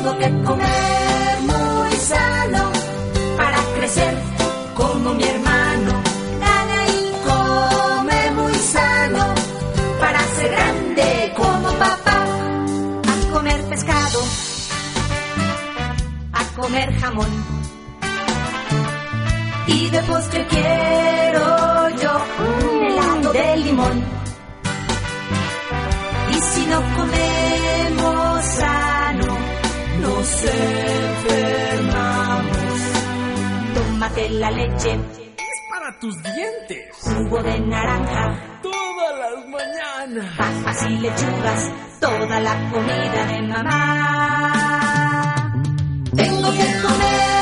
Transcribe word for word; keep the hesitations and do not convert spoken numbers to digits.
Tengo que comer muy sano para crecer como mi hermano. Gana y come muy sano para ser grande como papá. A comer pescado, a comer jamón, y de postre quiero yo un helado de limón. Y si no comemos sano, nos enfermamos. Tómate la leche, es para tus dientes. Jugo de naranja, todas las mañanas. Papas y lechugas, toda la comida de mamá. Tengo que comer